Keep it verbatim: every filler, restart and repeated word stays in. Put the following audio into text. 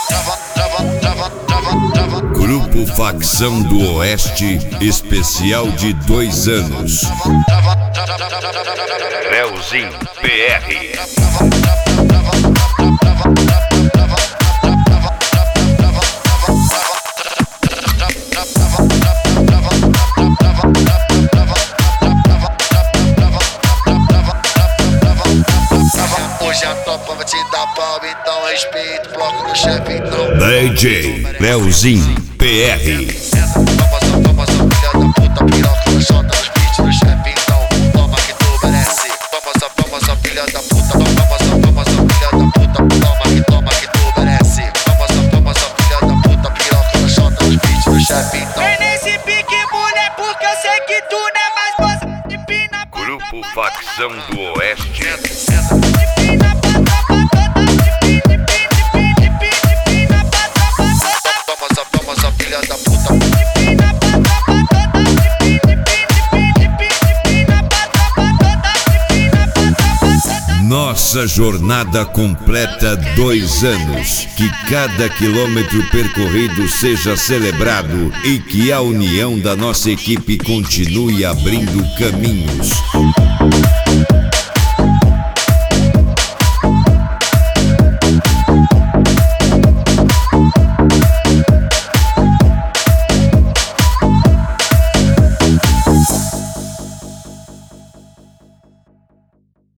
Grupo Facção do Oeste, especial de dois anos. Leozinho P R. Hoje a topa vai te dar pau, então respeita o bloco do chefe, então. D J Leozinho P R. Toma só, toma só, filha da puta, piroca no chota nos beats do chefe, então. Toma que tu merece. Toma só, toma só, filha da puta, toma só, toma só, filha da puta, toma que toma que tu merece. Toma só, toma só, filha da puta, piroca no chota nos beats do chefe, então. Vem nesse pique, mulher, porque eu sei que tu não é mais moça. Empina pra Grupo Facção do Oeste. empina pra empina pra Toma só, toma só, filha da puta. empina pra empina pra Nossa jornada completa dois anos. Que cada quilômetro percorrido seja celebrado e que a união da nossa equipe continue abrindo caminhos.